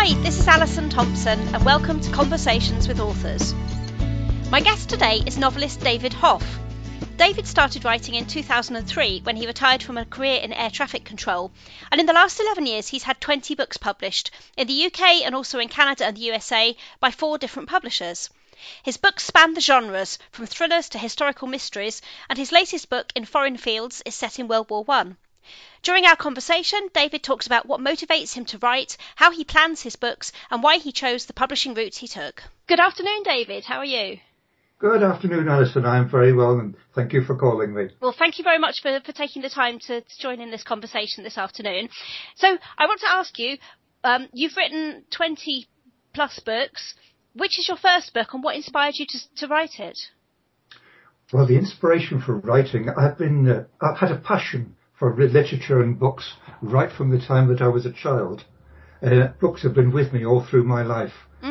Hi, this is Alison Thompson and welcome to Conversations with Authors. My guest today is novelist David Hoff. David started writing in 2003 when he retired from a career in air traffic control, and in the last 11 years he's had 20 books published in the UK and also in Canada and the USA by 4 different publishers. His books span the genres, from thrillers to historical mysteries, and his latest book, In Foreign Fields, is set in World War I. During our conversation, David talks about what motivates him to write, how he plans his books, and why he chose the publishing route he took. Good afternoon, David. How are you? Good afternoon, Alison. I'm very well, and thank you for calling me. Well, thank you very much for taking the time to join in this conversation this afternoon. So I want to ask you, you've written 20 plus books. Which is your first book, and what inspired you to write it? Well, the inspiration for writing, I've had a passion for literature and books right from the time that I was a child. Books have been with me all through my life.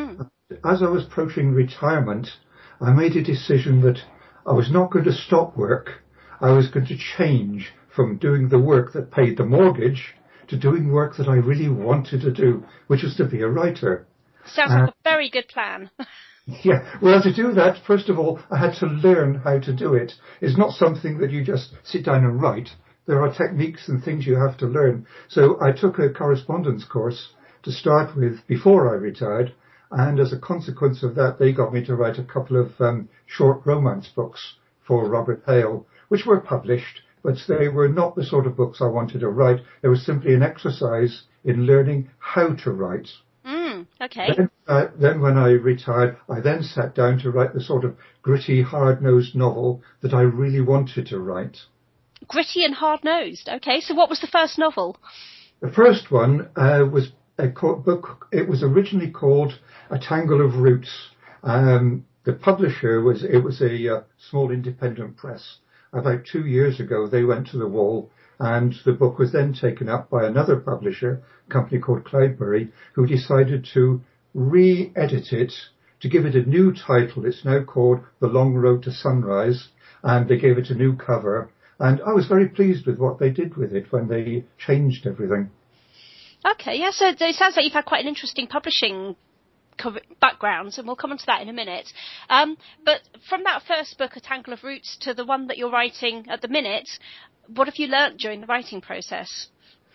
As I was approaching retirement, I made a decision that I was not going to stop work. I was going to change from doing the work that paid the mortgage to doing work that I really wanted to do, which was to be a writer. Sounds like a very good plan. Yeah, well, to do that, first of all, I had to learn how to do it. It's not something that you just sit down and write. There are techniques and things you have to learn. So I took a correspondence course to start with before I retired, and as a consequence of that, they got me to write a couple of short romance books for Robert Hale, which were published, but they were not the sort of books I wanted to write. It was simply an exercise in learning how to write. Okay. Then when I retired, I then sat down to write the sort of gritty, hard-nosed novel that I really wanted to write. Gritty and hard-nosed. Okay, so what was the first novel? The first one was a book. It was originally called A Tangle of Roots. The publisher was a small independent press. About 2 years ago, they went to the wall, and the book was then taken up by another publisher, a company called Cloudberry, who decided to re-edit it, to give it a new title. It's now called The Long Road to Sunrise, and they gave it a new cover. And I was very pleased with what they did with it when they changed everything. Okay, yeah, so it sounds like you've had quite an interesting publishing background, and we'll come on to that in a minute. But from that first book, A Tangle of Roots, to the one that you're writing at the minute, what have you learnt during the writing process?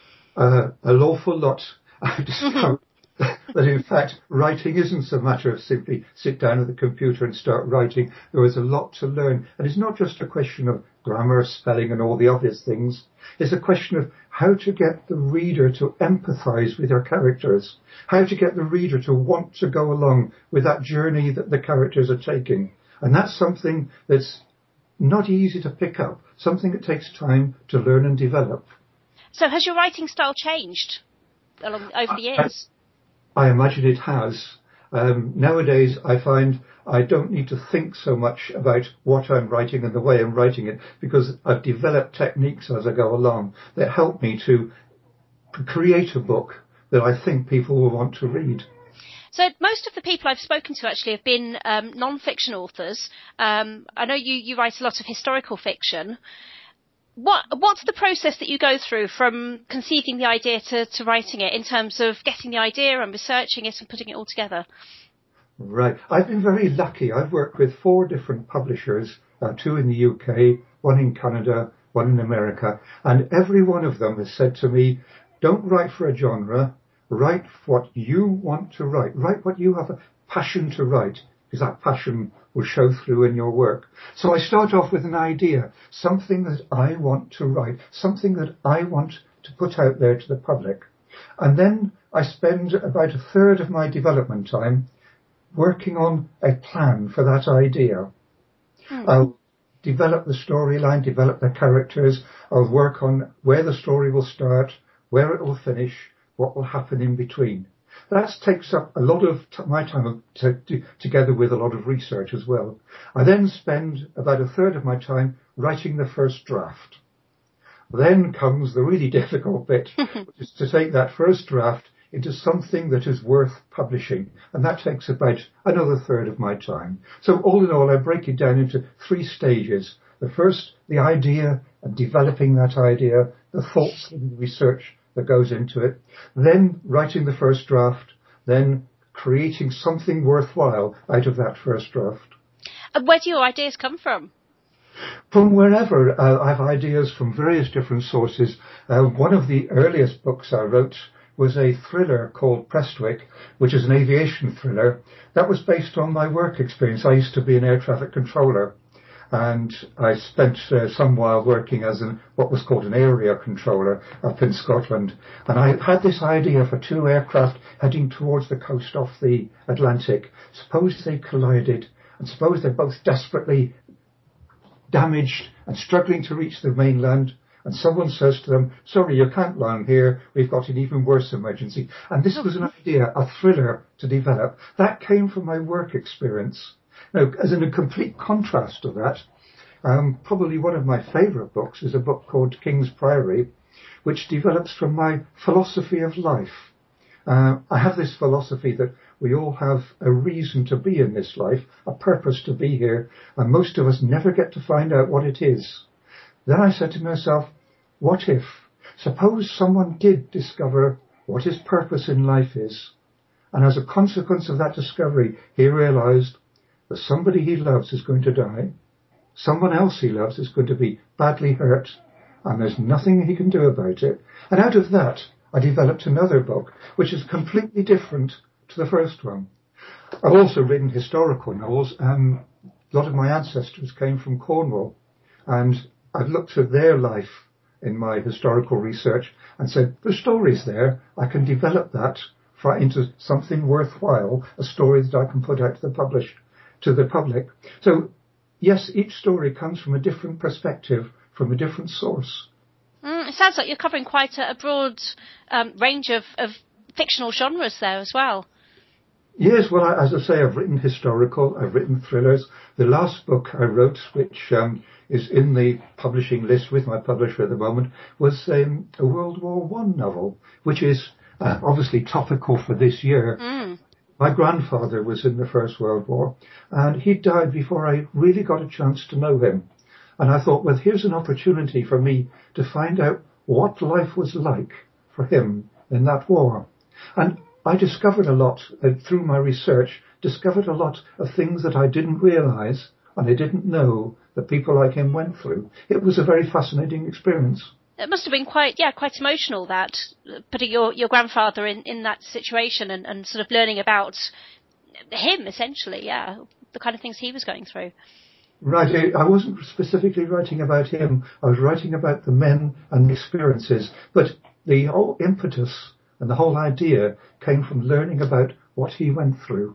An awful lot. I discovered that, in fact, writing isn't so matter of simply sit down at the computer and start writing. There is a lot to learn. And it's not just a question of grammar, spelling and all the obvious things. It's a question of how to get the reader to empathise with your characters, how to get the reader to want to go along with that journey that the characters are taking. And that's something that's not easy to pick up, something that takes time to learn and develop. So has your writing style changed over the years? I imagine it has. Nowadays, I find I don't need to think so much about what I'm writing and the way I'm writing it, because I've developed techniques as I go along that help me to create a book that I think people will want to read. So most of the people I've spoken to actually have been non-fiction authors. I know you write a lot of historical fiction. What's the process that you go through from conceiving the idea to writing it, in terms of getting the idea and researching it and putting it all together? Right. I've been very lucky. I've worked with 4 different publishers, 2 in the UK, 1 in Canada, 1 in America, and every one of them has said to me, don't write for a genre, write what you want to write. Write what you have a passion to write, because that passion will show through in your work. So I start off with an idea, something that I want to write, something that I want to put out there to the public. And then I spend about a third of my development time working on a plan for that idea. I'll develop the storyline, develop the characters. I'll work on where the story will start, where it will finish, what will happen in between. That takes up a lot of my time together with a lot of research as well. I then spend about a third of my time writing the first draft. Then comes the really difficult bit, which is to take that first draft into something that is worth publishing. And that takes about another third of my time. So all in all, I break it down into 3 stages. The first, the idea and developing that idea, the thoughts and research that goes into it, then writing the first draft, then creating something worthwhile out of that first draft. And where do your ideas come from? From wherever. I have ideas from various different sources. One of the earliest books I wrote was a thriller called Prestwick, which is an aviation thriller. That was based on my work experience. I used to be an air traffic controller, and I spent some while working as what was called an area controller up in Scotland. And I had this idea for two aircraft heading towards the coast off the Atlantic. Suppose they collided, and suppose they're both desperately damaged and struggling to reach the mainland, and someone says to them, sorry, you can't land here, we've got an even worse emergency. And this was an idea, a thriller to develop. That came from my work experience. Now, as in a complete contrast to that, probably one of my favourite books is a book called King's Priory, which develops from my philosophy of life. I have this philosophy that we all have a reason to be in this life, a purpose to be here, and most of us never get to find out what it is. Then I said to myself, what if? Suppose someone did discover what his purpose in life is, and as a consequence of that discovery, he realised that somebody he loves is going to die, someone else he loves is going to be badly hurt, and there's nothing he can do about it. And out of that, I developed another book, which is completely different to the first one. I've also written historical novels. A lot of my ancestors came from Cornwall, and I've looked at their life in my historical research and said, the story's there, I can develop that into something worthwhile, a story that I can put out to the public. So, yes, each story comes from a different perspective, from a different source. It sounds like you're covering quite a broad range of fictional genres there as well. Yes, well, as I say, I've written historical, I've written thrillers. The last book I wrote, which is in the publishing list with my publisher at the moment, was a World War I novel, which is obviously topical for this year. My grandfather was in the First World War, and he died before I really got a chance to know him. And I thought, well, here's an opportunity for me to find out what life was like for him in that war. And I discovered a lot through my research, discovered a lot of things that I didn't realise and I didn't know that people like him went through. It was a very fascinating experience. It must have been quite emotional, that putting your grandfather in that situation and sort of learning about him, essentially, the kind of things he was going through. Right, I wasn't specifically writing about him, I was writing about the men and the experiences, but the whole impetus and the whole idea came from learning about what he went through.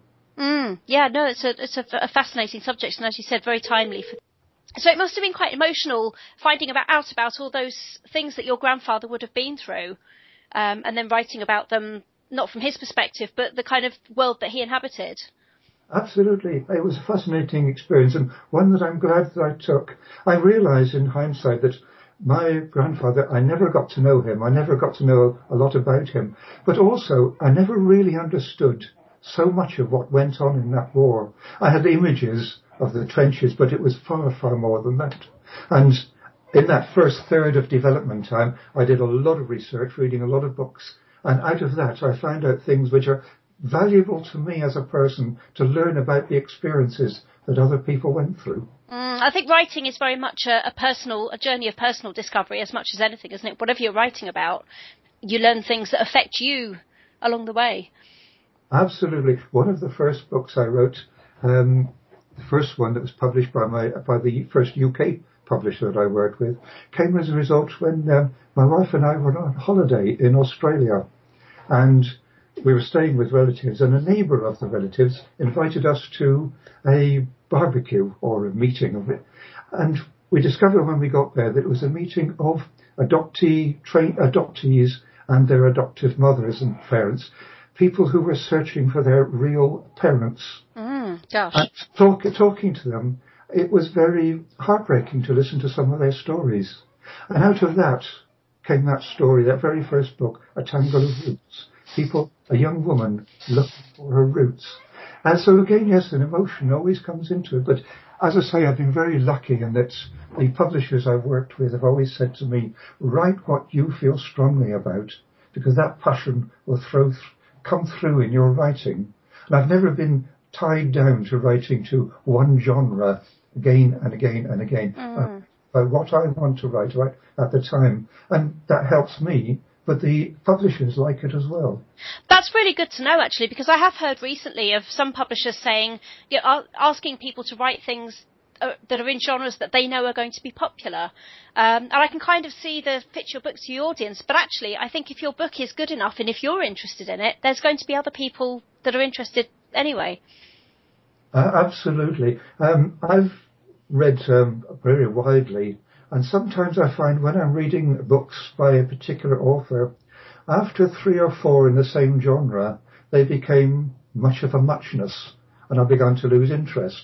It's a fascinating subject, and as you said, very timely. So it must have been quite emotional finding out about all those things that your grandfather would have been through, and then writing about them, not from his perspective, but the kind of world that he inhabited. Absolutely. It was a fascinating experience, and one that I'm glad that I took. I realise in hindsight that my grandfather, I never got to know him. I never got to know a lot about him. But also, I never really understood so much of what went on in that war. I had images of the trenches, but it was far, far more than that. And in that first third of development time, I did a lot of research, reading a lot of books. And out of that, I found out things which are valuable to me as a person to learn about the experiences that other people went through. I think writing is very much a journey of personal discovery as much as anything, isn't it? Whatever you're writing about, you learn things that affect you along the way. Absolutely. One of the first books I wrote, the first one that was published by the first UK publisher that I worked with, came as a result when my wife and I were on holiday in Australia, and we were staying with relatives, and a neighbour of the relatives invited us to a barbecue or a meeting of it. And we discovered when we got there that it was a meeting of adoptees and their adoptive mothers and parents, people who were searching for their real parents. Gosh. And talking to them, it was very heartbreaking to listen to some of their stories. And out of that came that story, that very first book, A Tangle of Roots. A young woman looking for her roots. And so again, yes, an emotion always comes into it. But as I say, I've been very lucky in that the publishers I've worked with have always said to me, write what you feel strongly about, because that passion will come through in your writing. And I've never been tied down to writing to one genre again and again and again. By what I want to write right at the time. And that helps me, but the publishers like it as well. That's really good to know, actually, because I have heard recently of some publishers saying, asking people to write things that are in genres that they know are going to be popular. And I can kind of see the fit your book to your audience. But actually, I think if your book is good enough and if you're interested in it, there's going to be other people that are interested anyway. Absolutely. I've read very widely, and sometimes I find when I'm reading books by a particular author, after 3 or 4 in the same genre, they became much of a muchness, and I began to lose interest.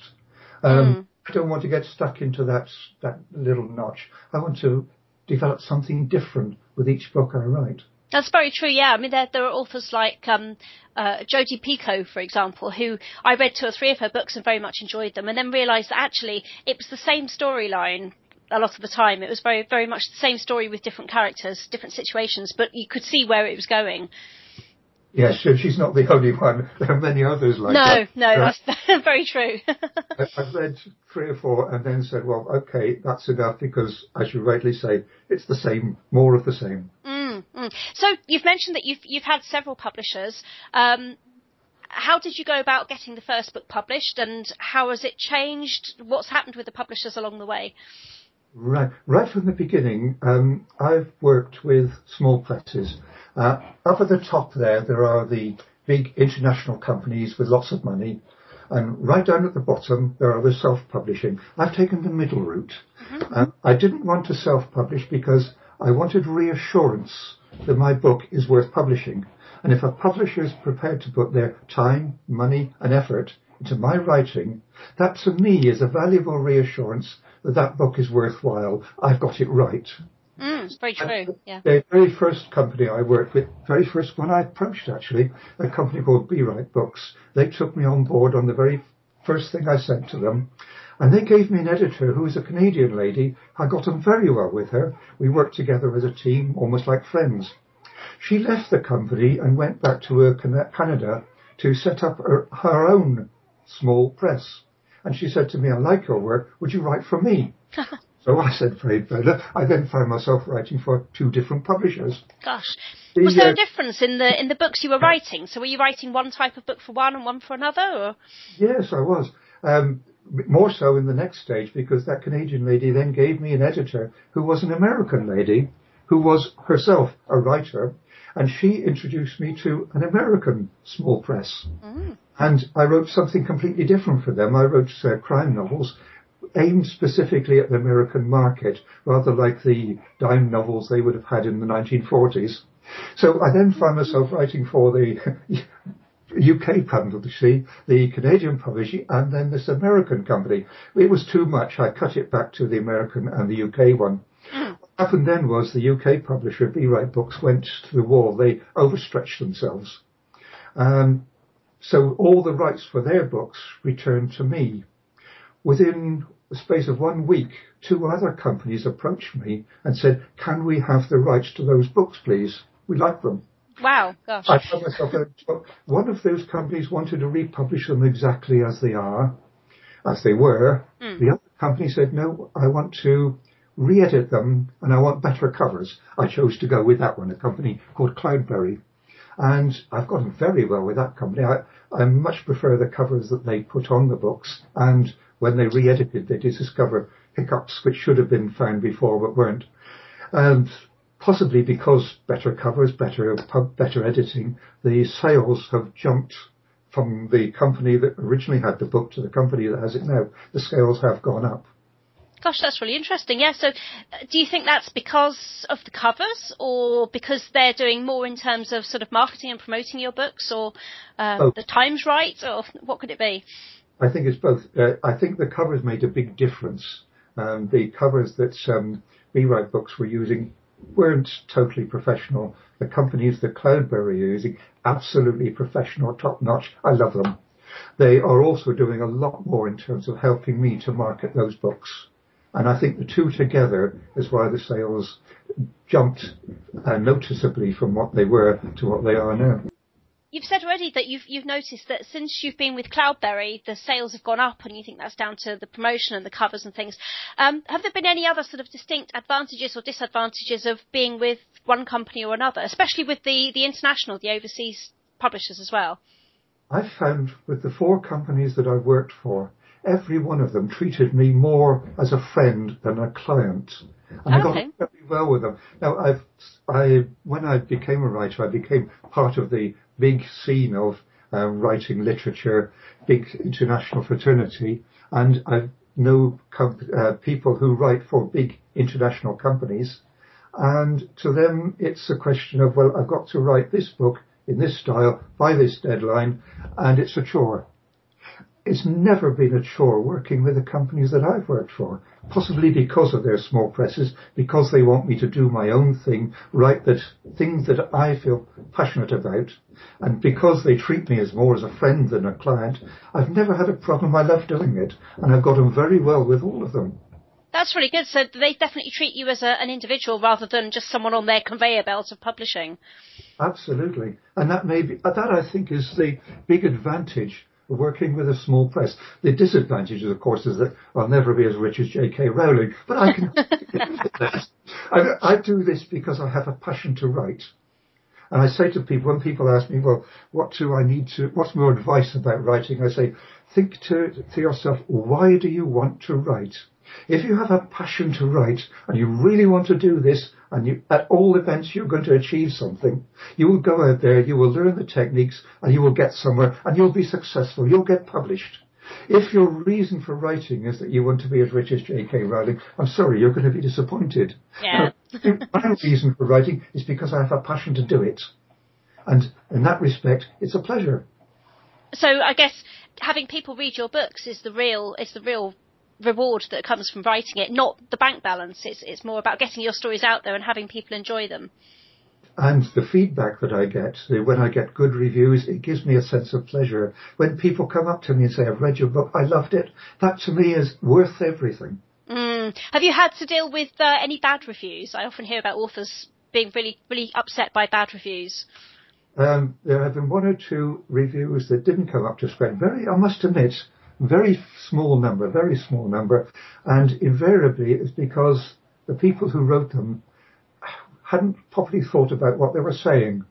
I don't want to get stuck into that little notch. I want to develop something different with each book I write. That's very true, yeah. I mean, there are authors like Jodi Picoult, for example, who I read 2 or 3 of her books and very much enjoyed them, and then realised that actually it was the same storyline a lot of the time. It was very, very much the same story with different characters, different situations, but you could see where it was going. Yes, she's not the only one. There are many others like that. No, that's very true. I've read 3 or 4 and then said, well, okay, that's enough because, as you rightly say, it's the same, more of the same. So you've mentioned that you've had several publishers. How did you go about getting the first book published, and how has it changed? What's happened with the publishers along the way? Right from the beginning, I've worked with small presses. Up at the top there are the big international companies with lots of money, and right down at the bottom there are the self-publishing. I've taken the middle route. I didn't want to self-publish because I wanted reassurance that my book is worth publishing. And if a publisher is prepared to put their time, money and effort into my writing, that to me is a valuable reassurance that that book is worthwhile. I've got it right. It's very true, yeah. The very first company I worked with, very first one I approached actually, a company called Be Right Books, they took me on board on the very first thing I sent to them. And they gave me an editor who was a Canadian lady. I got on very well with her. We worked together as a team, almost like friends. She left the company and went back to Canada to set up her own small press. And she said to me, I like your work, would you write for me? So I said, very better. I then found myself writing for 2 different publishers. Gosh. Was there a difference in the books you were writing? So were you writing one type of book for one and one for another? Or? Yes, I was. More so in the next stage, because that Canadian lady then gave me an editor who was an American lady, who was herself a writer, and she introduced me to an American small press. And I wrote something completely different for them. I wrote crime novels aimed specifically at the American market, rather like the dime novels they would have had in the 1940s. So I then found myself writing for the UK publisher, the Canadian publisher, and then this American company. It was too much. I cut it back to the American and the UK one. What happened then was the UK publisher, Be Right Books, went to the wall. They overstretched themselves. So all the rights for their books returned to me. Within the space of 1 week, 2 other companies approached me and said, can we have the rights to those books, please? We like them. Wow, gosh. I found myself, one of those companies wanted to republish them exactly as they were. The other company said, no, I want to re-edit them and I want better covers. I chose to go with that one, a company called Cloudberry. And I've gotten very well with that company. I much prefer the covers that they put on the books, and when they re-edited, they did discover hiccups which should have been found before but weren't. And possibly because better covers, better editing, the sales have jumped from the company that originally had the book to the company that has it now. The scales have gone up. Gosh, that's really interesting. Yeah, so do you think that's because of the covers, or because they're doing more in terms of sort of marketing and promoting your books, or the time's right, or what could it be? I think it's both. I think the covers made a big difference. The covers that Be Right Books were using weren't totally professional. The companies that Cloudberry are using, absolutely professional, top-notch. I love them. They are also doing a lot more in terms of helping me to market those books. And I think the 2 together is why the sales jumped noticeably from what they were to what they are now. You've said already that you've noticed that since you've been with Cloudberry, the sales have gone up, and you think that's down to the promotion and the covers and things. Have there been any other sort of distinct advantages or disadvantages of being with one company or another, especially with the international, the overseas publishers as well? I've found with the 4 companies that I've worked for, every one of them treated me more as a friend than a client. And I got on very well with them. Now, when I became a writer, I became part of the big scene of writing literature, big international fraternity, and I know people who write for big international companies, and to them it's a question of, well, I've got to write this book in this style by this deadline, and it's a chore. It's never been a chore working with the companies that I've worked for, possibly because of their small presses, because they want me to do my own thing, write things that I feel passionate about, and because they treat me more as a friend than a client. I've never had a problem. I love doing it, and I've got on very well with all of them. That's really good. So they definitely treat you as an individual rather than just someone on their conveyor belt of publishing. Absolutely. And that I think is the big advantage of working with a small press. The disadvantage, of course, is that I'll never be as rich as J.K. Rowling, but I can I do this because I have a passion to write. And I say to people, when people ask me, well, what's more advice about writing? I say, think to yourself, why do you want to write? If you have a passion to write and you really want to do this, and at all events you're going to achieve something, you will go out there, you will learn the techniques, and you will get somewhere, and you'll be successful, you'll get published. If your reason for writing is that you want to be as rich as J.K. Rowling, I'm sorry, you're going to be disappointed. Yeah. My reason for writing is because I have a passion to do it. And in that respect, it's a pleasure. So I guess having people read your books is the real reward that comes from writing it, not the bank balance. It's more about getting your stories out there and having people enjoy them. And the feedback that I get, when I get good reviews, it gives me a sense of pleasure. When people come up to me and say, I've read your book, I loved it, that to me is worth everything. Have you had to deal with any bad reviews? I often hear about authors being really, really upset by bad reviews. There have been 1 or 2 reviews that didn't come up to scratch. I must admit, very small number, and invariably it's because the people who wrote them hadn't properly thought about what they were saying.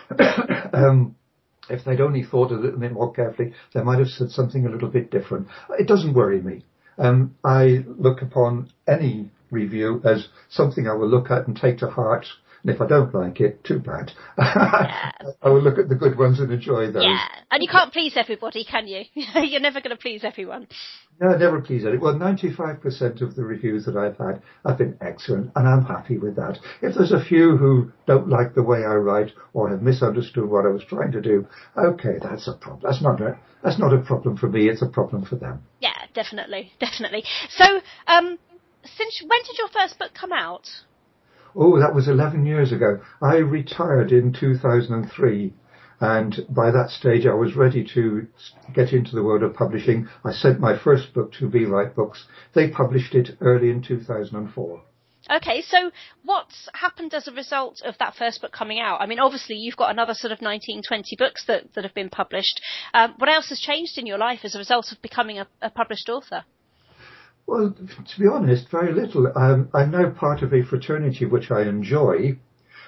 If they'd only thought a little bit more carefully, they might have said something a little bit different. It doesn't worry me. I look upon any review as something I will look at and take to heart. And if I don't like it, too bad. Yeah. I will look at the good ones and enjoy those. Yeah, and you can't please everybody, can you? You're never going to please everyone. No, never please everyone. Well, 95% of the reviews that I've had have been excellent, and I'm happy with that. If there's a few who don't like the way I write or have misunderstood what I was trying to do, okay, that's a problem. That's not a problem for me. It's a problem for them. Yeah, definitely. So, when did your first book come out? Oh, that was 11 years ago. I retired in 2003, and by that stage I was ready to get into the world of publishing. I sent my first book to Be Right Books. They published it early in 2004. Okay, so what's happened as a result of that first book coming out? I mean, obviously you've got another sort of 19, 20 books that have been published. What else has changed in your life as a result of becoming a published author? Well, to be honest, very little. I'm now part of a fraternity which I enjoy.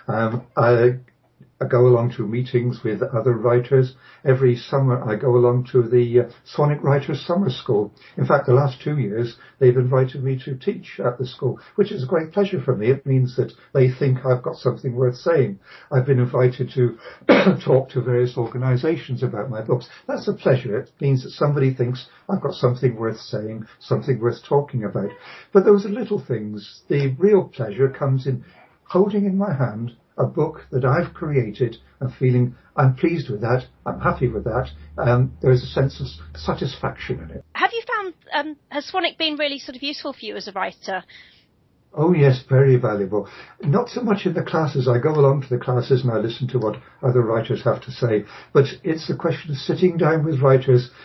I go along to meetings with other writers. Every summer I go along to the Sonic Writers Summer School. In fact, the last 2 years they've invited me to teach at the school, which is a great pleasure for me. It means that they think I've got something worth saying. I've been invited to talk to various organisations about my books. That's a pleasure. It means that somebody thinks I've got something worth saying, something worth talking about. But those are little things. The real pleasure comes in holding in my hand a book that I've created and feeling I'm pleased with that, I'm happy with that. There's a sense of satisfaction in it. Have you found, has Sonic been really sort of useful for you as a writer? Oh yes, very valuable. Not so much in the classes. I go along to the classes and I listen to what other writers have to say, but it's the question of sitting down with writers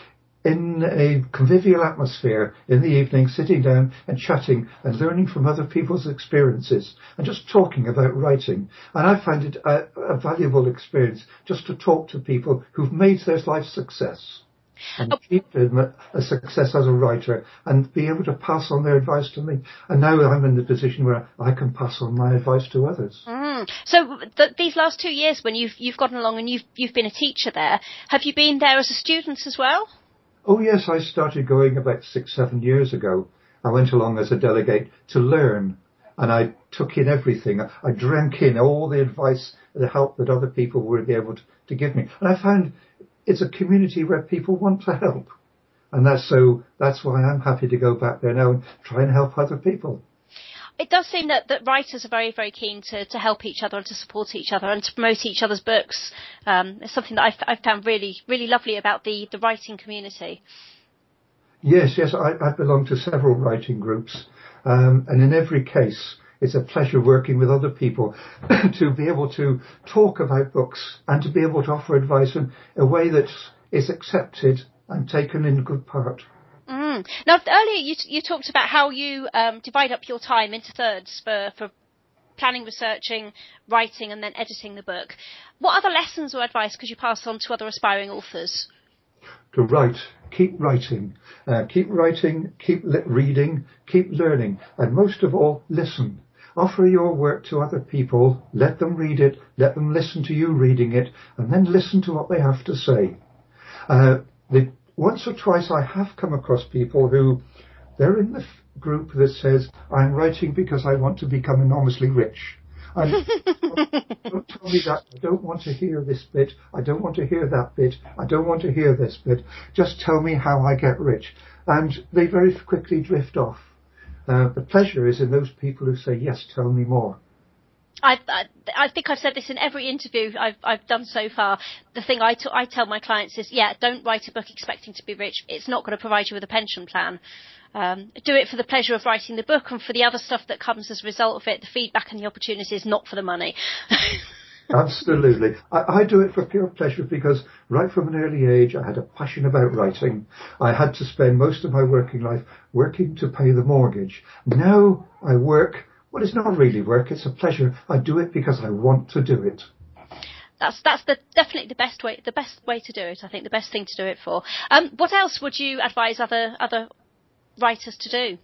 in a convivial atmosphere in the evening, sitting down and chatting and learning from other people's experiences and just talking about writing. And I find it a valuable experience just to talk to people who've made their life success and achieved a success as a writer and be able to pass on their advice to me. And now I'm in the position where I can pass on my advice to others. So these last 2 years when you've gotten along and you've been a teacher there, have you been there as a student as well? Oh yes, I started going about 6-7 years ago. I went along as a delegate to learn, and I took in everything. I drank in all the advice, the help that other people would be able to give me. And I found it's a community where people want to help. And that's why I'm happy to go back there now and try and help other people. It does seem that writers are very, very keen to help each other and to support each other and to promote each other's books. It's something that I've found really, really lovely about the writing community. Yes, I belong to several writing groups. And in every case, it's a pleasure working with other people to be able to talk about books and to be able to offer advice in a way that is accepted and taken in good part. Now, earlier you talked about how you divide up your time into thirds for planning, researching, writing, and then editing the book. What other lessons or advice could you pass on to other aspiring authors? To write, keep writing, keep reading, keep learning, and most of all, listen. Offer your work to other people, let them read it, let them listen to you reading it, and then listen to what they have to say. Once or twice I have come across people who, they're in the group that says, I'm writing because I want to become enormously rich. And don't tell me that. I don't want to hear this bit. I don't want to hear that bit. I don't want to hear this bit. Just tell me how I get rich. And they very quickly drift off. The pleasure is in those people who say, yes, tell me more. I think I've said this in every interview I've done so far. The thing I tell my clients is, don't write a book expecting to be rich. It's not going to provide you with a pension plan. Do it for the pleasure of writing the book and for the other stuff that comes as a result of it, the feedback and the opportunities, not for the money. Absolutely. I do it for pure pleasure because right from an early age I had a passion about writing. I had to spend most of my working life working to pay the mortgage. Now I work. Well, it's not really work, it's a pleasure. I do it because I want to do it. That's definitely the best way to do it, I think, the best thing to do it for. What else would you advise other writers to do?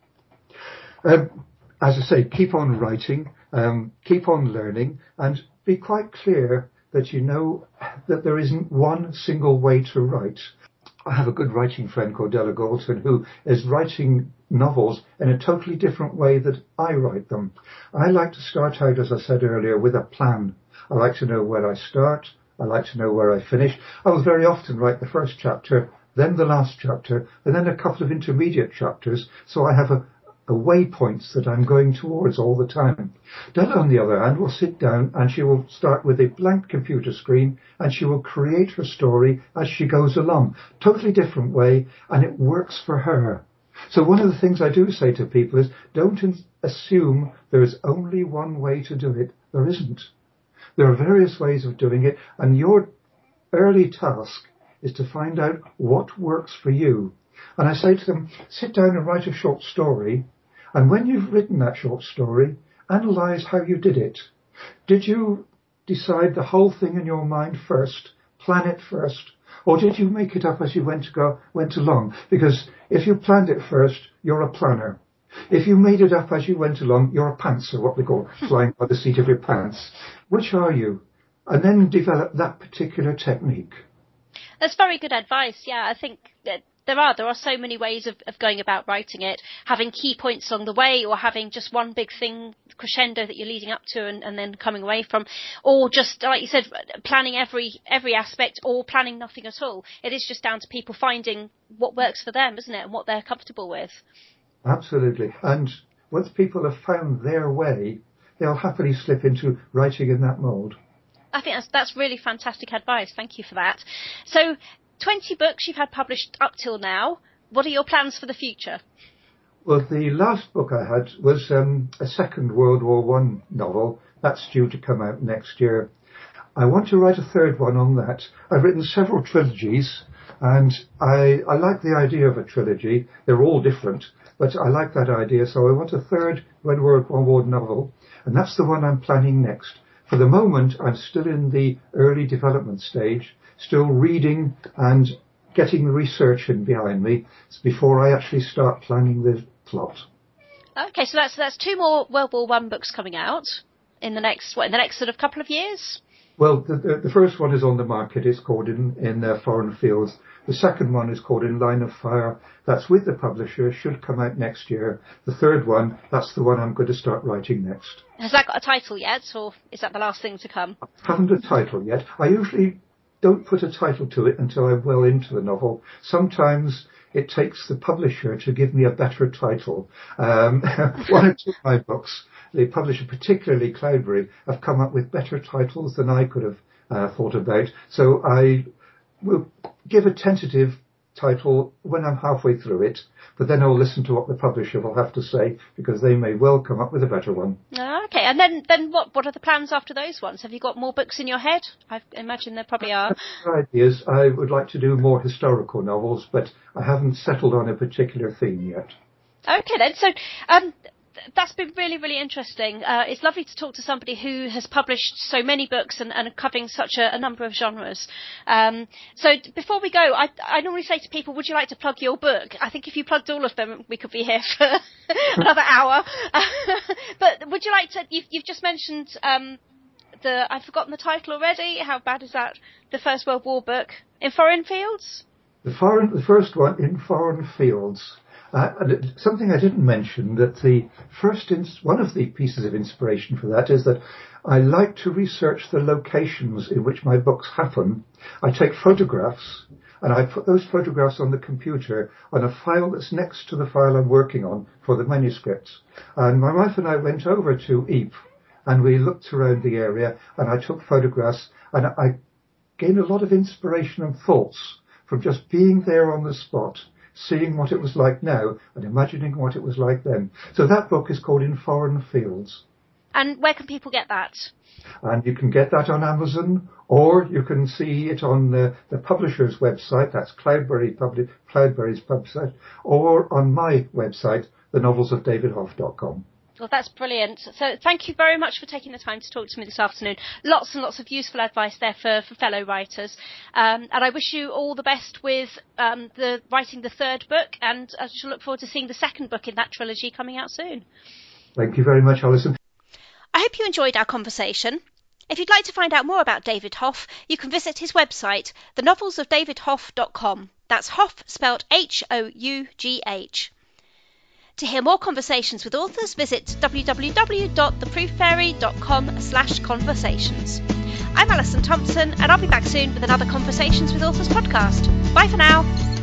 As I say, keep on writing, keep on learning, and be quite clear that you know that there isn't one single way to write. I have a good writing friend called Della Galton who is writing novels in a totally different way that I write them. I like to start out, as I said earlier, with a plan. I like to know where I start. I like to know where I finish. I will very often write the first chapter, then the last chapter, and then a couple of intermediate chapters, so I have a waypoints that I'm going towards all the time. Della, on the other hand, will sit down and she will start with a blank computer screen and she will create her story as she goes along. Totally different way, and it works for her. So one of the things I do say to people is, don't assume there is only one way to do it. There isn't. There are various ways of doing it, and your early task is to find out what works for you. And I say to them, sit down and write a short story, and when you've written that short story, analyse how you did it. Did you decide the whole thing in your mind first, plan it first, or did you make it up as you went along? Because if you planned it first, you're a planner. If you made it up as you went along, you're a pantser, what we call flying by the seat of your pants. Which are you? And then develop that particular technique. That's very good advice. Yeah, I think that there are so many ways of going about writing it, having key points along the way, or having just one big thing, crescendo that you're leading up to and then coming away from, or just, like you said, planning every aspect, or planning nothing at all. It is just down to people finding what works for them, isn't it, and what they're comfortable with. Absolutely. And once people have found their way, they'll happily slip into writing in that mould. I think that's really fantastic advice. Thank you for that. So, 20 books you've had published up till now. What are your plans for the future? Well, the last book I had was a Second World War I novel. That's due to come out next year. I want to write a third one on that. I've written several trilogies, And I like the idea of a trilogy. They're all different, but I like that idea. So I want a third World War novel, and that's the one I'm planning next. For the moment, I'm still in the early development stage, still reading and getting the research in behind me before I actually start planning the plot. Okay, so that's 2 more World War I books coming out in the next sort of couple of years? Well, the first one is on the market. It's called in Foreign Fields. The second one is called In Line of Fire. That's with the publisher, should come out next year. The third one, that's the one I'm going to start writing next. Has that got a title yet, or is that the last thing to come? I haven't a title yet. I usually don't put a title to it until I'm well into the novel. Sometimes it takes the publisher to give me a better title. One or two of my books, the publisher, particularly Cloudberry, have come up with better titles than I could have thought about. So I will give a tentative title when I'm halfway through it, but then I'll listen to what the publisher will have to say, because they may well come up with a better one. Okay, and then what are the plans after those ones? Have you got more books in your head? I imagine there probably are. Ideas. I would like to do more historical novels, but I haven't settled on a particular theme yet. Okay then, so that's been really, really interesting. It's lovely to talk to somebody who has published so many books and covering such a number of genres. So before we go, I normally say to people, would you like to plug your book? I think if you plugged all of them, we could be here for another hour. But would you like to, you've just mentioned I've forgotten the title already. How bad is that? The First World War book, In Foreign Fields? The first one, In Foreign Fields. Something I didn't mention, that one of the pieces of inspiration for that is that I like to research the locations in which my books happen. I take photographs and I put those photographs on the computer on a file that's next to the file I'm working on for the manuscripts. And my wife and I went over to Ypres and we looked around the area and I took photographs, and I gained a lot of inspiration and thoughts from just being there on the spot, seeing what it was like now and imagining what it was like then. So that book is called In Foreign Fields. And where can people get that? And you can get that on Amazon, or you can see it on the publisher's website, that's Cloudberry's website, or on my website, thenovelsofdavidhoff.com. Well, that's brilliant. So thank you very much for taking the time to talk to me this afternoon. Lots and lots of useful advice there for fellow writers. And I wish you all the best with writing the third book, and I shall look forward to seeing the second book in that trilogy coming out soon. Thank you very much, Alison. I hope you enjoyed our conversation. If you'd like to find out more about David Hoff, you can visit his website, thenovelsofdavidhoff.com. That's Hoff spelled Hough. To hear more conversations with authors, visit www.theproofairy.com/conversations. I'm Alison Thompson, and I'll be back soon with another Conversations with Authors podcast. Bye for now.